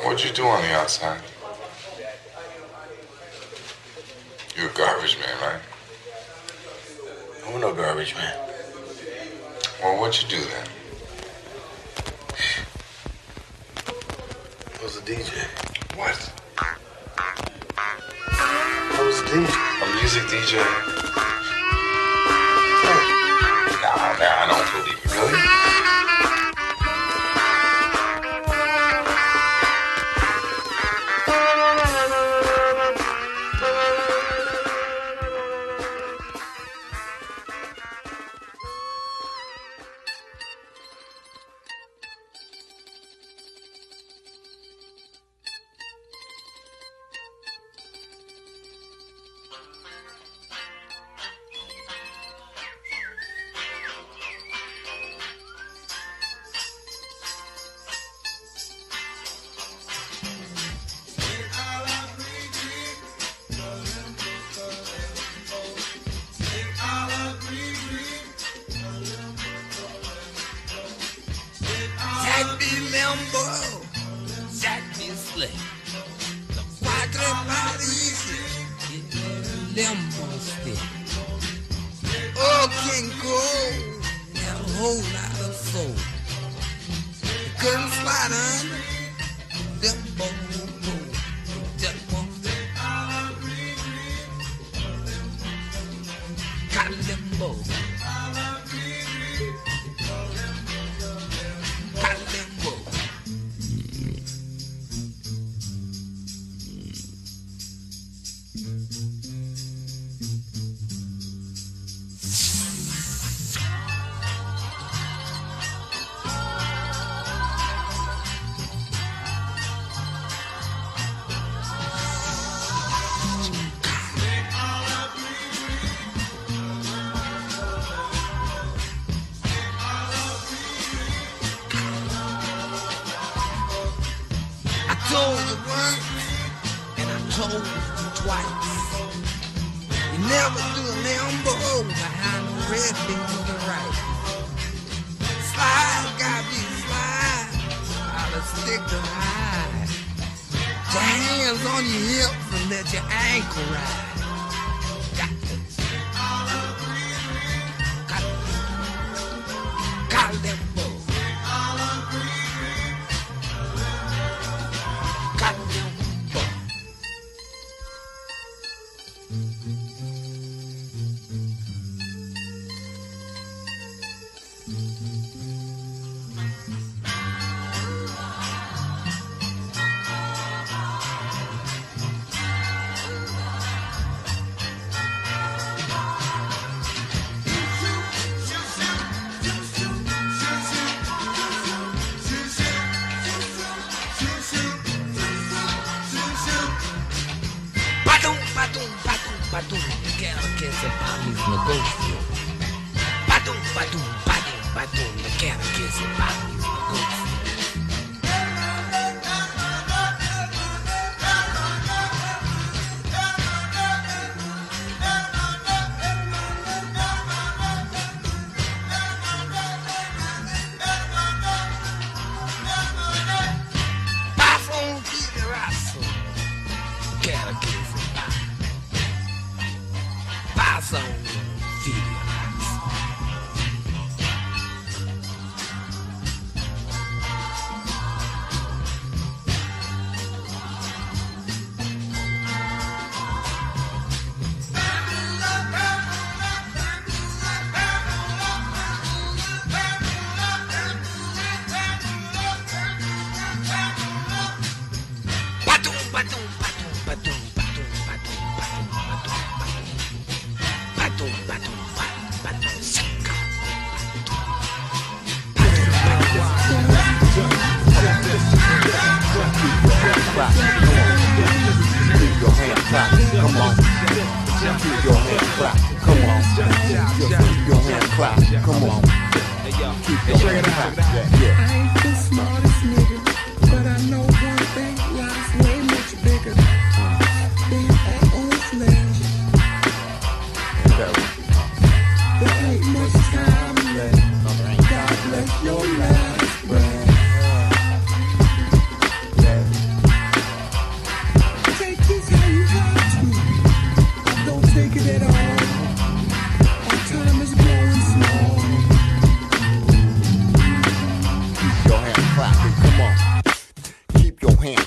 What'd you do on the outside? You're a garbage man, right? I'm no garbage man. Well, what'd you do then? I was a DJ. What? I was a DJ. A music DJ? Yeah. Nah, I don't believe it. Really?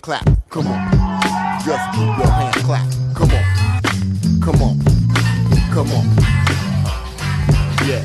clap. Come on. Just keep your hands clapped. Come on. Come on. Come on. Yeah.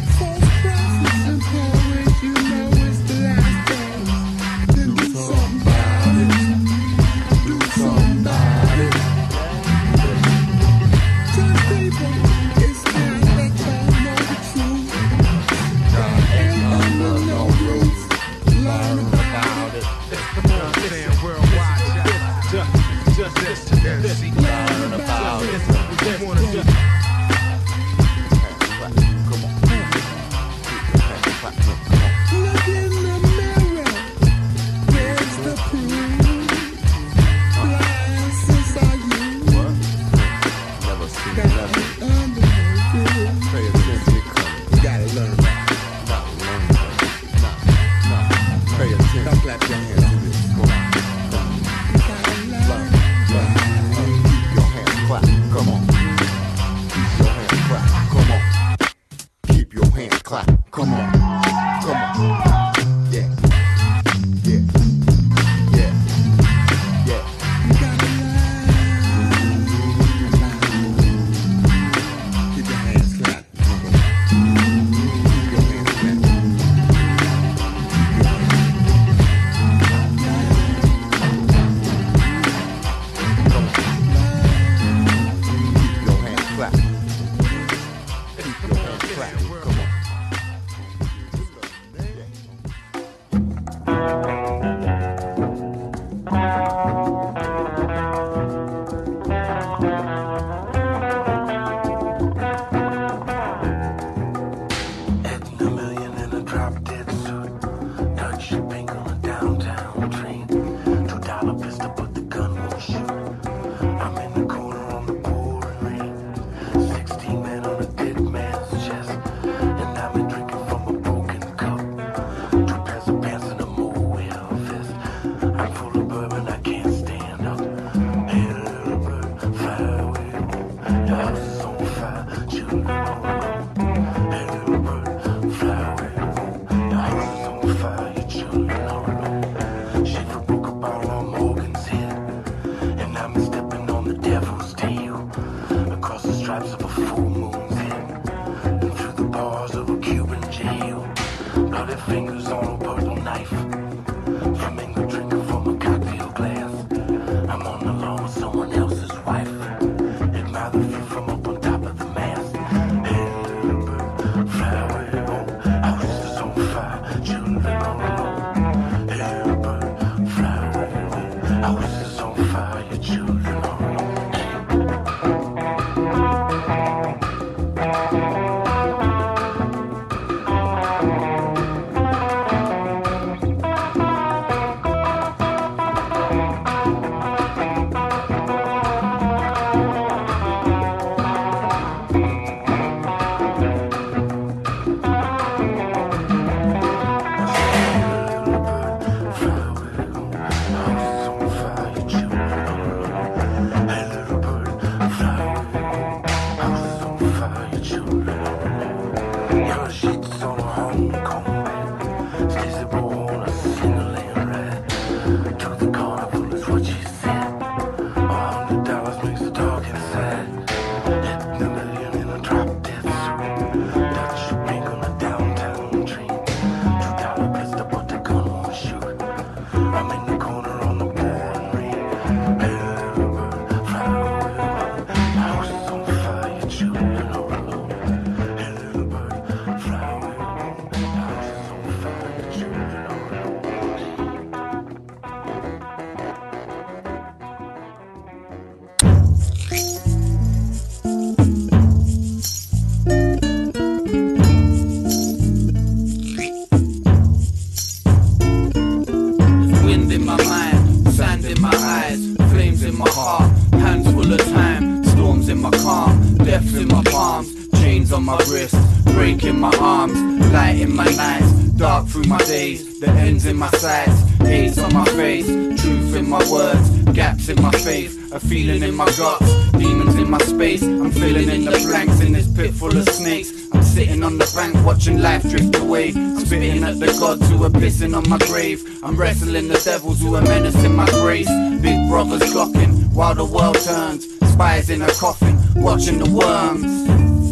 Feeling in my guts, demons in my space. I'm filling in the blanks in this pit full of snakes. I'm sitting on the bank watching life drift away. I'm spitting at the gods who are pissing on my grave. I'm wrestling the devils who are menacing my grace. Big brothers clocking while the world turns. Spies in a coffin watching the worms.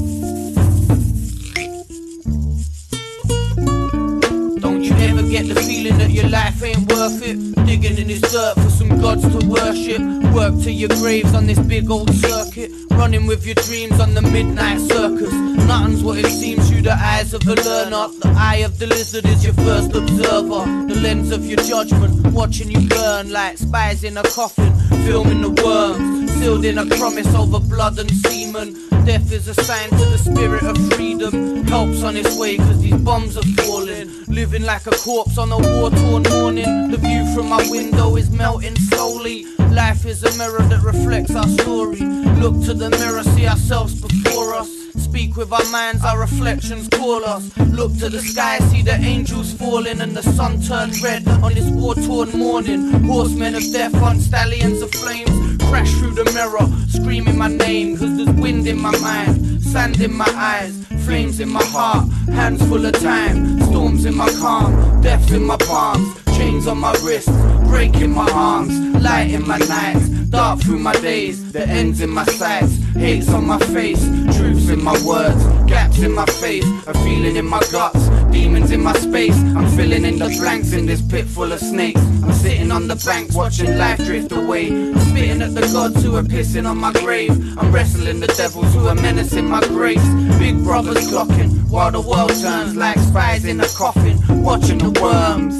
Ever get the feeling that your life ain't worth it? Digging in this dirt for some gods to worship. Work to your graves on this big old circuit. Running with your dreams on the midnight circus. Nothing's what it seems through the eyes of a learner. The eye of the lizard is your first observer. The lens of your judgment, watching you burn like spies in a coffin, filming the worms. Sealed in a promise over blood and semen. Death is a sign to the spirit of freedom. Help's on its way cause these bombs are falling. Living like a corpse on a war-torn morning. The view from my window is melting slowly. Life is a mirror that reflects our story. Look to the mirror, see ourselves before us. Speak with our minds, our reflections call us. Look to the sky, see the angels falling and the sun turned red on this war-torn morning. Horsemen of death on stallions of flames crash through the mirror, screaming my name. Cause there's wind in my mind, sand in my eyes, flames in my heart, hands full of time. Storms in my calm, deaths in my palms, chains on my wrists, breaking my arms, light in my nights, dark through my days, the ends in my sights, hates on my face, truths in my words, gaps in my faith, a feeling in my guts, demons in my space. I'm filling in the blanks in this pit full of snakes. I'm sitting on the bank watching life drift away. I'm spitting at the gods who are pissing on my grave. I'm wrestling the devils who are menacing my grace. Big brothers clocking while the world turns like spies in a coffin, watching the worms.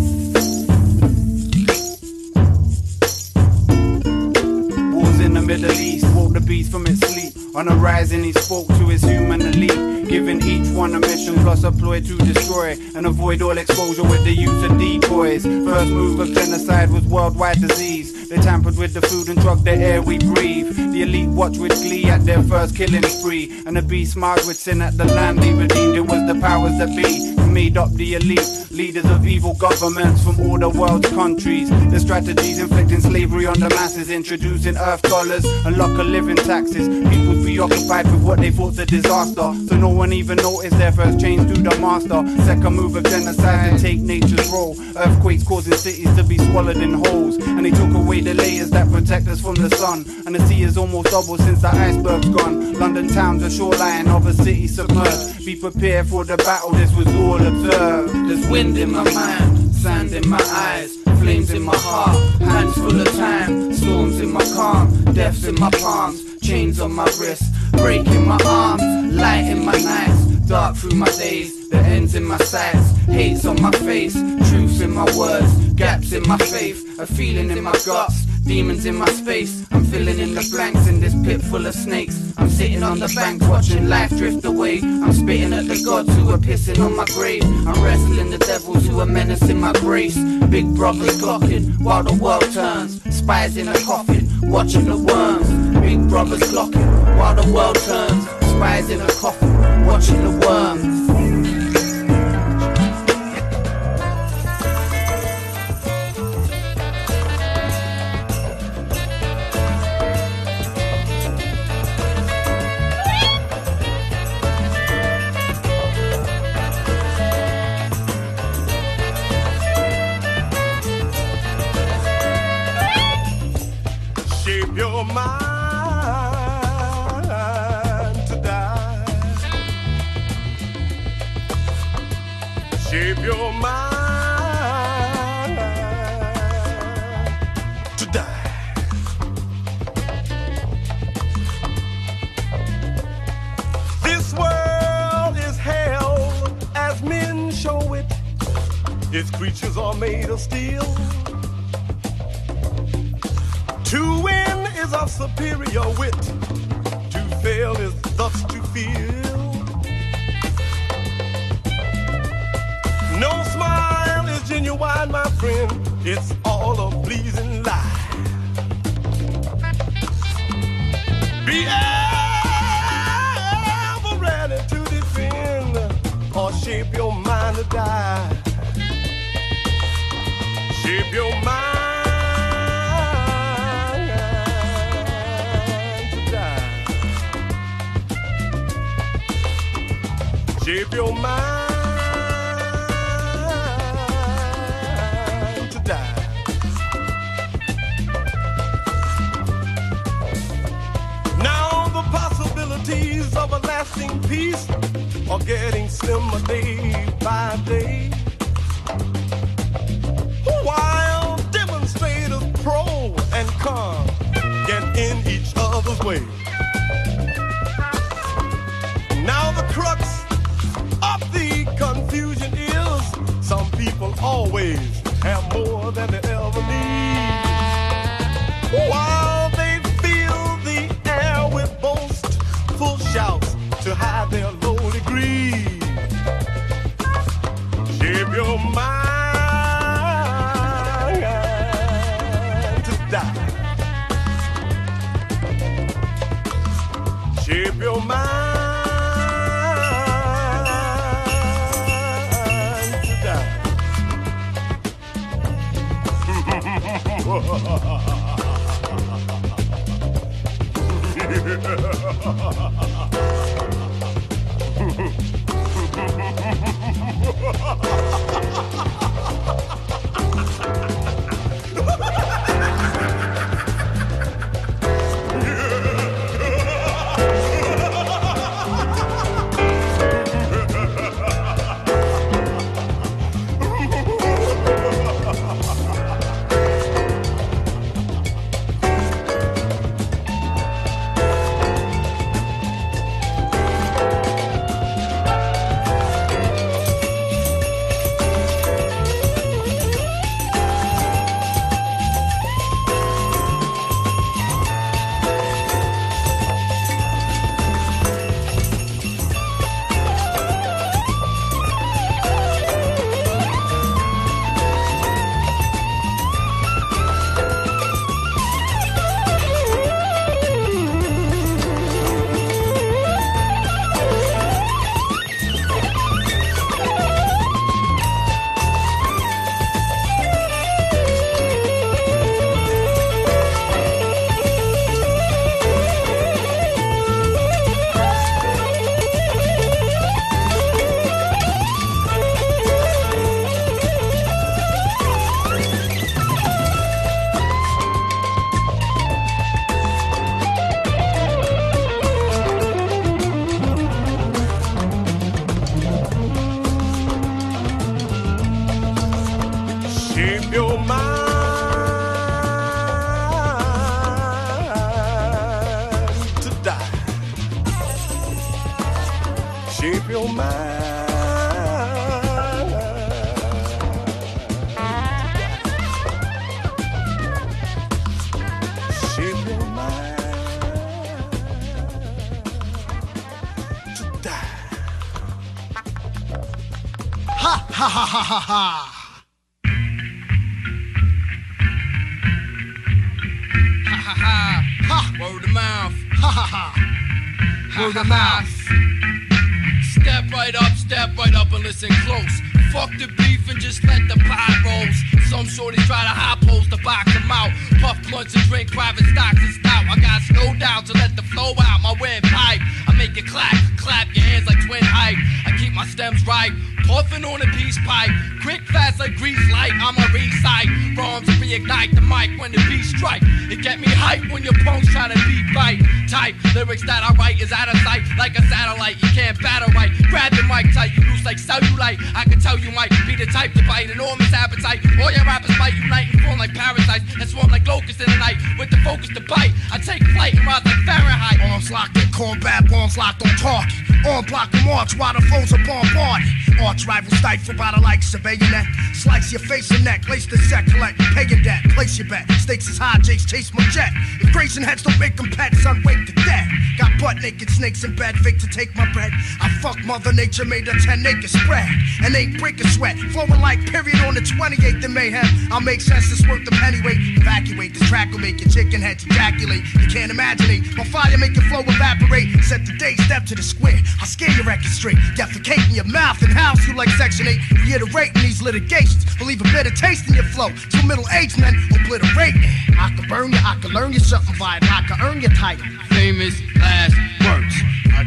In the Middle East, woke the beast from its sleep. On a rising, he spoke to his human elite, giving each one a mission plus a ploy to destroy and avoid all exposure with the use of decoys. First move of genocide was worldwide disease. They tampered with the food and drugged the air we breathe. The elite watch with glee at their first killing spree, and the beast smiled with sin at the land they redeemed. It was the powers that be who made up the elite, leaders of evil governments from all the world's countries. The strategies inflicting slavery on the masses, introducing earth dollars and locker living taxes. People preoccupied with what they thought's a disaster, so no one even noticed their first change to the master. Second move of genocide to take nature's role. Earthquakes causing cities to be swallowed in holes, and they took away the layers that protect us from the sun. And the sea is almost double since the iceberg's gone. London town's a shoreline of a city submerged. Be prepared for the battle, this was all observed. There's wind in my mind, sand in my eyes, flames in my heart, hands full of time. Storms in my calm, deaths in my palms, chains on my wrists, breaking my arms, light in my nights, dark through my days, the ends in my sights, hates on my face, truths in my words, gaps in my faith, a feeling in my guts, demons in my space. I'm filling in the blanks in this pit full of snakes. I'm sitting on the bank watching life drift away. I'm spitting at the gods who are pissing on my grave. I'm wrestling the devils who are menacing my grace. Big brothers clocking while the world turns. Spies in a coffin watching the worms. Big brothers clocking while the world turns. Spies in a coffin watching the worms. Shape your mind to die. Shape your mind to die. This world is hell as men show it. Its creatures are made of steel. To win is of superior wit. To fail is thus to feel. No smile is genuine, my friend. It's all a pleasing lie. Be ever ready to defend or shape your mind to die. Shape your mind. Shape your mind to die. Now the possibilities of a lasting peace are getting slimmer day by day. While demonstrators pro and con get in each other's way. Now the crux of the confusion is some people always have more than they ever need. While they fill the air with boastful shouts to hide their low degree. Shape your mind to die. Shape your mind. Shape your mind. Shape your mind to die. Ha ha ha ha ha ha. Ha ha ha. Ha. Word of mouth. Ha ha ha. Word of mouth. Step right up and listen close. Fuck the beef and just let the pot roast. Some shorties try to hop holes to box them out. Puff blunts and drink private stocks and stout. I got no doubt to let the flow out. My windpipe, I make it clap your hands like twin hype. I keep my stems right, puffing on a peace pipe. Quick, fast like grease light, I'm a recite. Bombs reignite the mic when the beat strike. It get me hype when your punks try to beat bite. Type lyrics that I write is out of sight, like a satellite. You can't battle right. Grab the mic tight, you loose like cellulite. I can tell you might be the type to bite enormous appetite. All your rappers fight unite and form like parasites and swarm like locusts in the night with the focus to bite. I take flight and rise like Fahrenheit. Arms locked in combat, bombs locked on target. On block the march while the foes are bombarded. Arch rivals stifled by the likes of bayonet. Slice your face and neck, lace the set, collect, pay your debt, place your bet. Stakes is high, Jakes chase my jet. If grazing heads don't make them pets, son, wake the dead. Got butt naked snakes in bed, fake to take my bread. I fuck Mother Nature, made a 10-acre spread. And ain't break a sweat, flowing like period on the 28th of Mayhem. I'll make sense, it's worth the pennyweight. Evacuate, this track will make your chicken heads ejaculate. You can't imagine it, my fire make your flow evaporate. Set the date, step to the square, I'll scare your record straight. Defecate in your mouth and house you like Section 8. Reiterating these litigations, will leave a bitter taste in your flow. To middle-aged men, obliterate. I can burn you, I can learn you something vital, I can earn your title. Famous last words. I can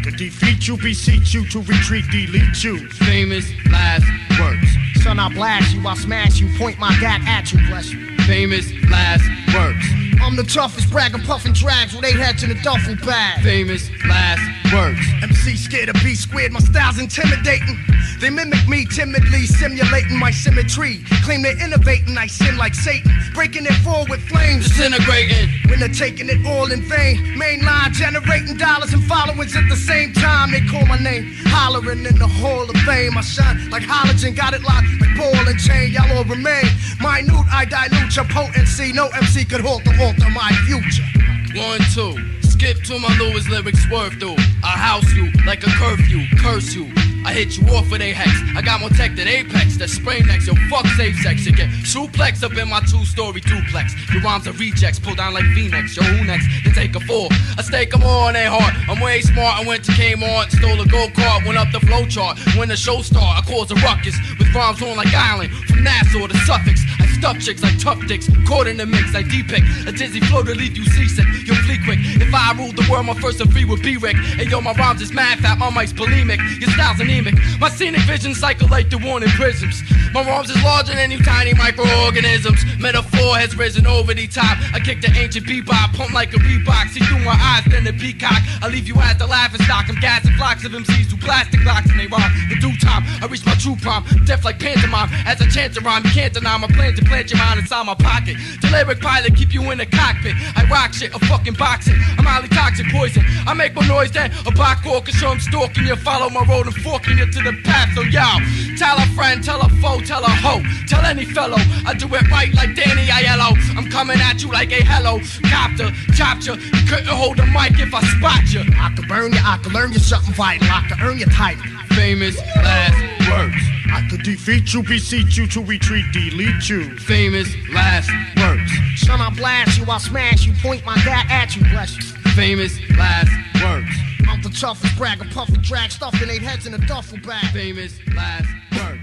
To defeat you, beseech you, to retreat, delete you. Famous last words. Son, I blast you, I smash you, point my gat at you, bless you. Famous last words. I'm the toughest, bragging, puffing drags with 8 heads in a duffel bag. Famous last words. MC scared of B squared, my style's intimidating. They mimic me timidly, simulating my symmetry. Claim they're innovating, I sin like Satan, breaking it forward with flames, Disintegrating. when they're taking it all in vain. Main line generating dollars and followers at the same time. They call my name, hollering in the Hall of Fame. I shine like halogen, got it locked like ball and chain. Y'all all remain minute, I dilute your potency. No MC could alter my future. 1, 2. Skip to my Lewis lyrics swerve through. I house you like a curfew, curse you. I hit you off with a hex. I got more tech than Apex. That spray next, yo, fuck safe sex. You get suplex up in my 2-story duplex. Your rhymes are rejects, pull down like V-necks. Yo, who next? Then take a 4. I stake them all on their heart. I'm way smart. I went to Kmart, stole a go-kart, went up the flow chart. When the show start, I cause a ruckus with rhymes on like Island, from Nassau to Sussex. I stuff chicks like tough dicks, caught in the mix like D-Pick. A dizzy flow to leave you seasick. You'll flee quick. If I ruled the world, my first and free would be Rick. And yo, my rhymes is mad fat, my mic's bulimic. Your style's anemic. My scenic vision cycle like the warning prisms. My rhymes is larger than you tiny microorganisms. Metaphor has risen over the top. I kick the ancient bebop, pump like a Reebok. See through my eyes, then the peacock. I leave you at the laughing stock. I'm gassing flocks of MCs through plastic blocks and they rhyme. In due time, I reach my true prime. Deaf like pantomime. As a chance to rhyme, you can't deny my plan to plant your mind inside my pocket. The lyric pilot keep you in the cockpit. I rock shit, a fucking boxing. I'm highly toxic poison. I make more noise than a black orchestra. I'm stalking you, follow my road and forking you to the path. So yo, tell a friend, tell a foe, tell a hoe, tell any fellow I do it right like Danny Aiello. I'm coming at you like a hello copter, chopped you. You couldn't hold a mic if I spot you. I could burn you, I could learn you something vital. I could earn your title. Famous last words. I could defeat you, beseech you, to retreat, delete you. Famous last words. Son, I blast you, I smash you, point my gat at you, bless you. Famous last words. I'm the toughest, bragger, puffin' drag, stuffing 8 heads in a duffel bag. Famous last words.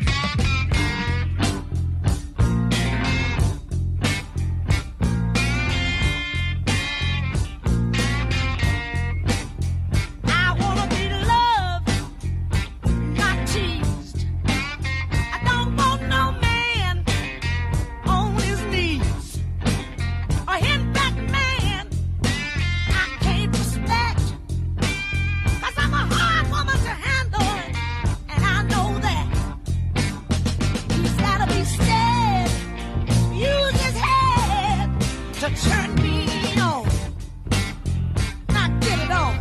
I wanna be loved, not teased. I don't want no man on his knees. A henpecked man I can't respect. 'Cause I'm a hard woman to handle, and I know that. He's gotta be scared, use his head to turn me on, not get it on.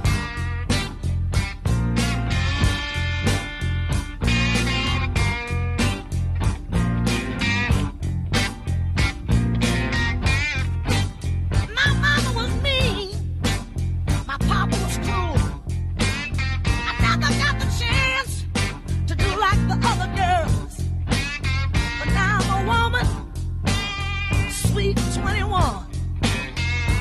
My mama was mean, my papa was cruel. I never got the chance to do like the other girls. But now I'm a woman, sweet 21.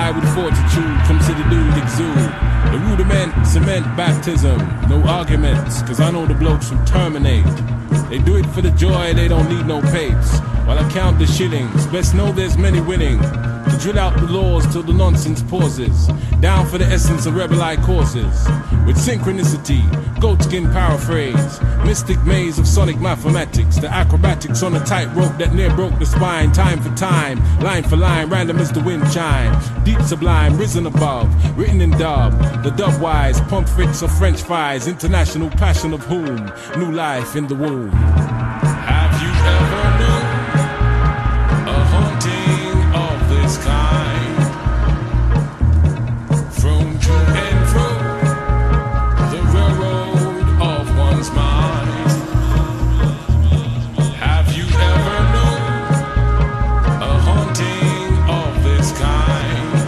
die with fortitude, come to the dude exude. The rudiment, cement baptism, no arguments, cause I know the blokes who terminate. They do it for the joy, they don't need no papes. While I count the shillings, best know there's many winning. To drill out the laws till the nonsense pauses. Down for the essence of rebel-like causes. With synchronicity, goatskin paraphrase. Mystic maze of sonic mathematics. The acrobatics on a tightrope that near broke the spine. Time for time, line for line, random as the wind chime. Deep sublime, risen above, written in dub. The dub-wise, pump fits of French fries. International passion of whom? New life in the womb. Have you ever known a haunting of this kind? From to and fro, the railroad of one's mind. Have you ever known a haunting of this kind?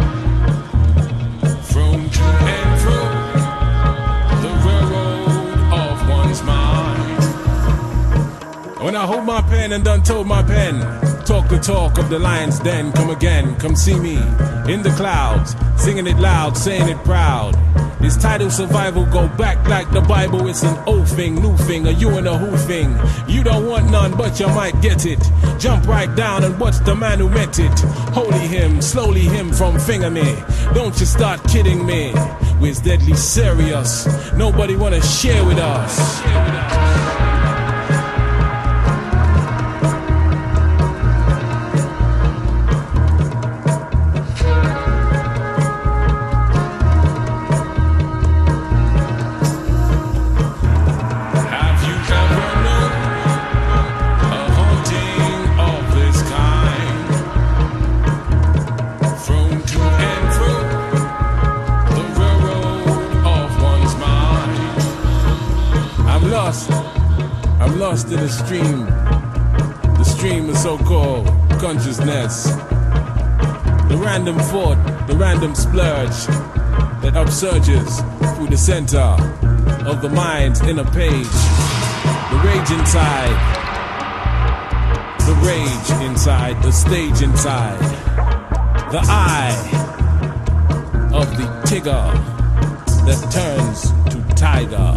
From to and fro, the railroad of one's mind. When I hold my pen and done told my pen, talk the talk of the lion's den, come again, come see me in the clouds, singing it loud, saying it proud. This title survival go back like the Bible, it's an old thing, new thing, a you and a who thing. You don't want none, but you might get it. Jump right down and watch the man who meant it. Holy him, slowly him from finger me. Don't you start kidding me. We're deadly serious. Nobody wanna share with us. I'm lost in the stream of so-called consciousness. The random thought, the random splurge that upsurges through the center of the mind's inner page. The rage inside, the stage inside, the eye of the tigger that turns to tiger.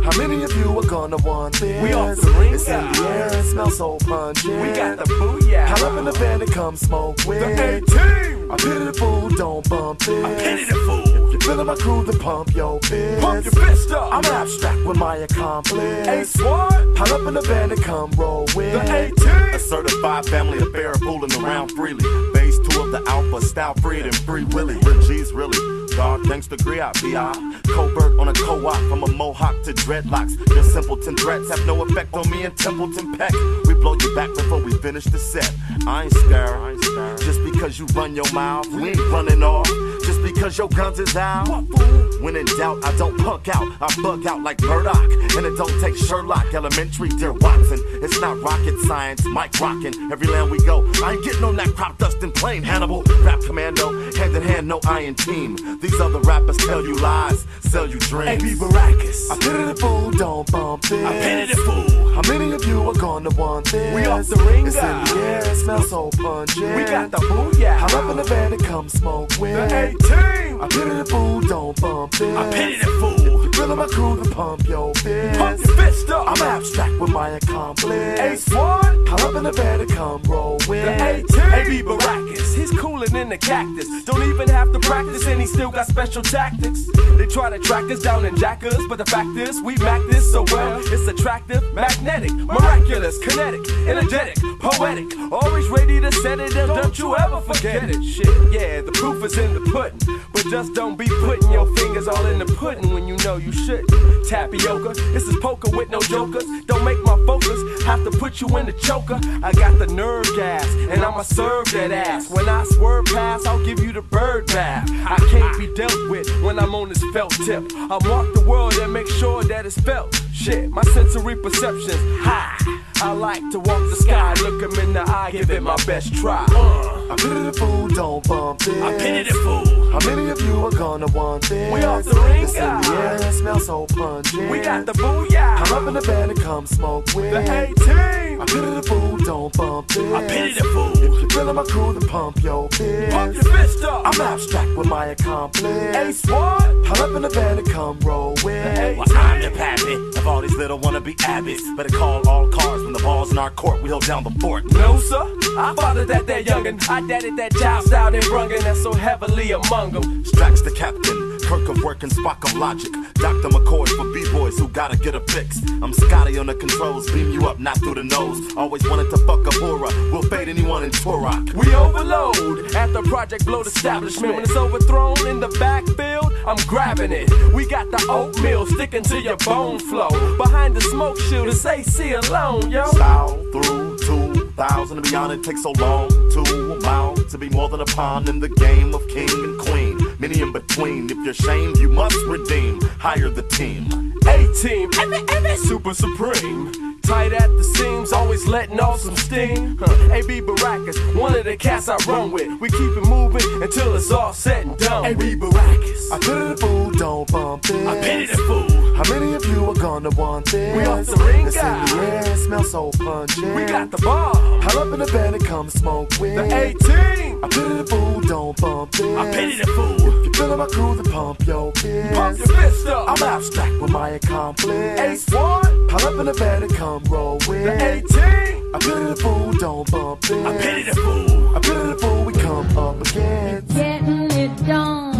How many of you are gonna want this? We off the ring, it's in the air, it smells so pungent. We got the booyah. How up in the van to come smoke with the A-Team. I pity the fool, don't bump this. I pity the fool. If you're feeling my crew, then pump your fist. Pump your fist up. I'm abstract with my accomplice. A-Swat. Pile up in the van and come roll with the A-Team. A certified family affair, fooling around freely. Phase 2 of the Alpha, style free and free Willy. Real G's really. Dog gangsta griot, B.I. Covert on a co-op, from a mohawk to dreadlocks. Your simpleton threats have no effect on me and Templeton Peck. We blow you back before we finish the set. I ain't scared. Just because you run your mouth, we ain't running off. Just because your guns is out. When in doubt, I don't punk out. I bug out like Murdoch. And it don't take Sherlock Elementary, dear Watson. It's not rocket science, Mike rockin'. Every land we go, I ain't getting on that crop dustin' plane. Hannibal, rap commando, hand in hand, no iron team. These other rappers tell you lies, sell you dreams. A.B. Baracus. I pity the fool, don't bump this. I pity the fool. How many of you are gonna want this? We off the ring, it's in the air, it smells so pungent. We got the booyah. How up in the van and come smoke with the A-Team. I pity the fool, don't bump this. I pity the fool. If you're feeling my crew, then pump your fist. Pump your fist up. I'm abstract with my accomplice. A-Swat. How up in the van and come roll with the A-Team. A.B. Baracus. He's coolin' in the cactus. Don't even have to practice, and he still got special tactics. They try to track us down and jack us, but the fact is, we mac this so well. It's attractive, magnetic, miraculous, kinetic, energetic, poetic. Always ready to set it, and don't you ever forget it. Shit, yeah, the proof is in the pudding. But just don't be putting your fingers all in the pudding when you know you shouldn't. Tapioca, this is poker with no jokers. Don't make my focus have to put you in the choker. I got the nerve gas, and I'ma serve that ass. When I swerve past, I'll give you the bird bath. I can't be dealt with when I'm on this felt tip. I mark the world and make sure that it's felt. Shit, my sensory perception's high. I like to walk the sky, look him in the eye, give it my best try. I pity the fool, don't bump this. I pity the fool. How many of you are gonna want this? We off the ring, it's in the air, it smells so pungent. We got the booyah. I'm up in the van and come smoke with the A-Team. I pity the fool, don't bump this. I pity the fool. If you're feeling my crew, then pump your fist. Pump your fist up. I'm abstract with my accomplice. A-Swat. Pile up in the van and come roll with well, I'm the pappy of all these little wannabe abbots. Better call all cars when the ball's in our court. We hold down the fort. No, sir. I fathered that youngin'. I dadded that child style and brungin' that's so heavily among them. Strax the captain, Kirk of work and Spock of logic. Dr. McCoy for B-boys who gotta get a fix. I'm Scotty on the controls, beam you up, not through the nose. Always wanted to fuck a horror. We'll fade anyone in Turok. We overload at the Project Blowed establishment. When it's overthrown in the backfield, I'm grabbing it. We got the oatmeal sticking to your bone flow. Behind the smoke shield, it's AC alone, yo. South through 2,000 and beyond, it takes so long to amount to be more than a pawn in the game of king and queen. Many in between. If you're shamed, you must redeem. Hire the team. A-Team, super supreme. Tight at the seams, always letting off some steam. A.B. Baracus, one of the cats I run with. We keep it moving until it's all said and done. A.B. Baracus. I pity the fool, don't bump this. I pity the fool. How many of you are gonna want this? We off the ring, it's in the air, it smells so pungent. We got the bomb. Pile up in the van and come smoke with the A-Team. I pity the fool, don't bump this. I pity the fool. If you're feeling my crew, then pump your fist. Pump your fist up. I'm abstract with my accomplice. A-Swat. Pile up in the van and come roll with the A-Team. I pity the fool, don't bump this. I pity the fool. I pity the fool, we come up against. Getting it done.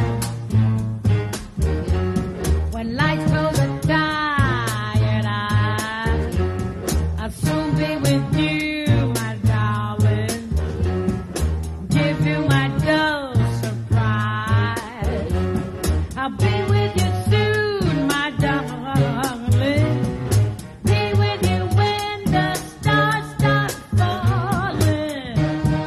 When lights close the tired eyes, I'll soon be with you, my darling. Give you my dose of pride. I'll be with you soon, my darling. Be with you when the stars start falling.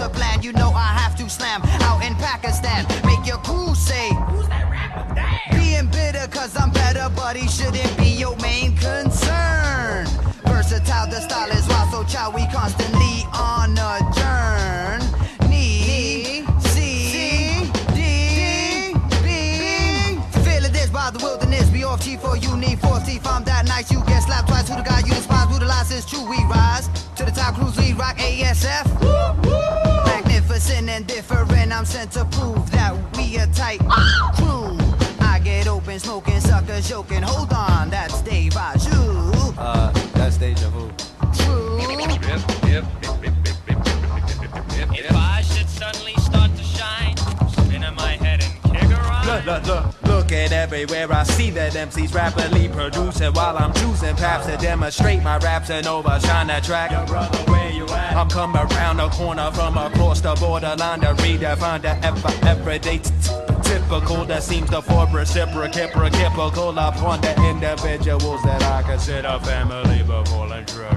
master plan. You know I have to slam out in Pakistan. Make your crew say, who's that rapper? Damn. Being bitter cause I'm better, but he shouldn't be your main concern. Versatile, the style is wild, so child, we constantly on a journey. By the wilderness, be off G4, you need 4C. If I'm that nice, you get slapped twice. Who the guy you despise, who the lies is true, we rise. To the top, cruise, we rock ASF. Magnificent and different, I'm sent to prove that we a tight crew. I get open, smoking, suckers joking. Hold on, that's Deja Vu. That's Deja Vu. True. If I should suddenly start to shine, spin in my head and kick around. Looking everywhere, I see that MCs rapidly producing while I'm choosing paths to demonstrate my raps and overshine that track. Yo, brother, where you at? I'm coming around the corner from across the borderline to redefine the everyday typical that seems to for reciprocal upon the individuals that I consider family before I'm trigger.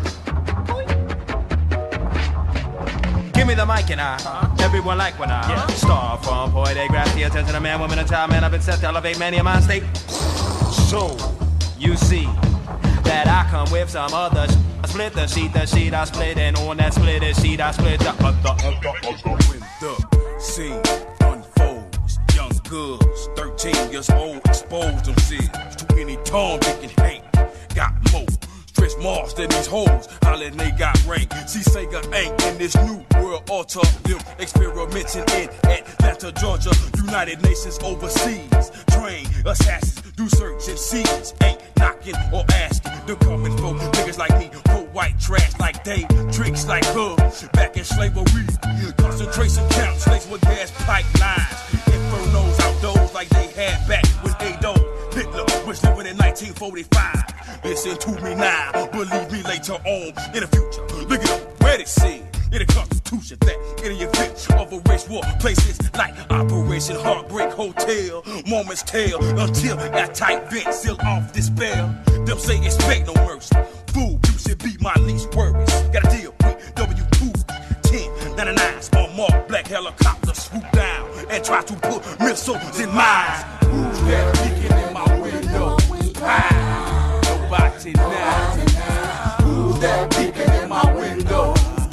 Give me the mic and everyone like when I star from boy, they grasp the attention of man, woman, and child. Man, I've been set to elevate many a mind state. So, you see that I come with some other I split the sheet I split, and on that splitted sheet I split the other. When the scene unfolds, young girls, 13 years old, expose themselves to any Tom, Dick, and Hank. Got more. Chris Mars than these hoes, hollin' they got rank. See Sega ain't in this new world order. Them experimenting in Atlanta, Georgia. United Nations overseas. Train assassins, do search and seize. Ain't knocking or asking. They're coming for niggas like me. Pull white trash like Dave, tricks like her. Back in slavery, concentration camps laced with gas pipelines. Infernos outdoors like they had back when Adolf Hitler was living in 1945. Listen to me now, believe me later on in the future. Look at where it said in the Constitution that in the event of a race war, places like Operation Heartbreak Hotel, moments tell until that tight vent seal off this spell. Them say expect no mercy. Fool, you should be my least worries. Gotta deal with W2 1099s on marked black helicopters swoop down and try to put missiles in mines. Who's that peeking in my window? Nobody now. Who's that peeking in my window?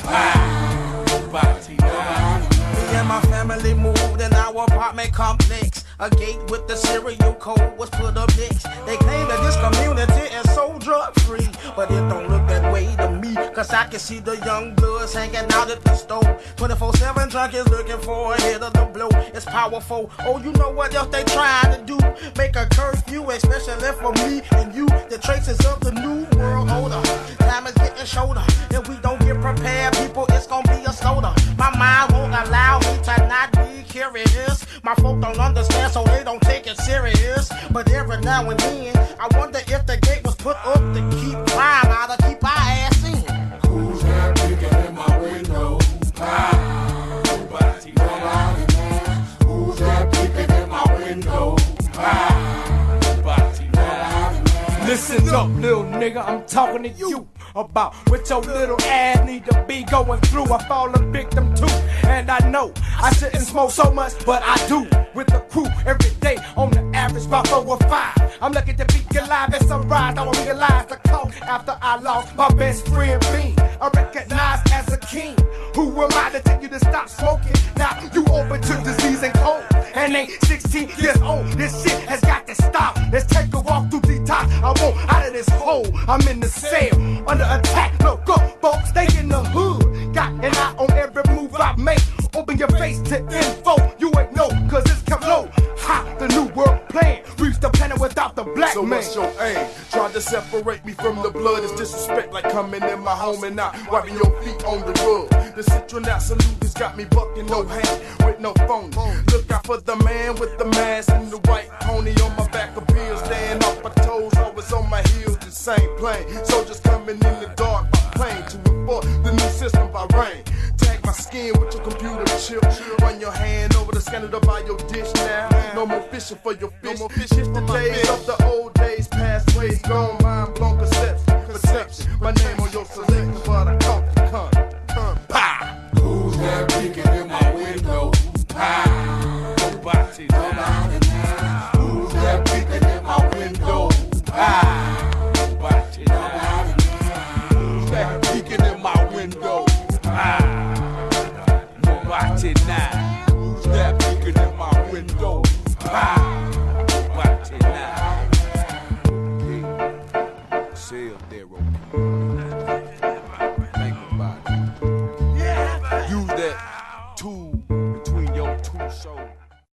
Nobody now. Me and my family moved in our apartment complex. A gate with the serial code was put up next. They claim that this community is so drug-free, but it don't look that way to me, cause I can see the young bloods hanging out at the store. 24/7 junkies looking for a hit of the blow. It's powerful. Oh, you know what else they trying to do? Make a curfew, especially for me and you. The traces of the new world order. Time is getting shorter. If we don't get prepared, people, it's gonna be a slaughter. My mind won't allow me to not be curious. My folk don't understand, so they don't take it serious. But every now and then, I wonder if the gate was put up to keep crime out or keep our ass in. Who's that peeking in my window? Nobody now. Who's that peeking in my window? Nobody now. Listen up, little nigga, I'm talking to you about what your little ass need to be going through. I fall a victim too, and I know I shouldn't smoke so much, but I do. With the crew every day, on the average about 4 or 5. I'm lucky to be alive as I rise. I realize the cost after I lost my best friend Bean. I recognize as a king. Who am I to tell you to stop smoking? Now you open to disease and cold, and ain't 16 years old. This shit has got to stop. Let's take a walk through the top. I want out of this hole. I'm in the cell under attack. Look up, folks, they in the hood. Got an eye on every move I make. Open your face to info. You ain't know, cause it's come low. Ha, the new world plan. Reach the planet without the black so man. So what's your aim? Trying to separate me from the blood is disrespect, like coming in my home and not wiping your feet on the rug. The citronat salute has got me bucking, no hand with no phone. Look out for the man with the mask and the white pony on my back of bills. Staying off my toes, always on my heels, the same plane. Soldiers coming in the dark by plane to enforce the new system by rain. Tag my skin with your computer chip. Run your hand over the scanner to buy your dish now. No more fishing for your fish. No more fishing for the days of the old days, past ways gone. Mind blown perception. My name on your selection, but I caught the con.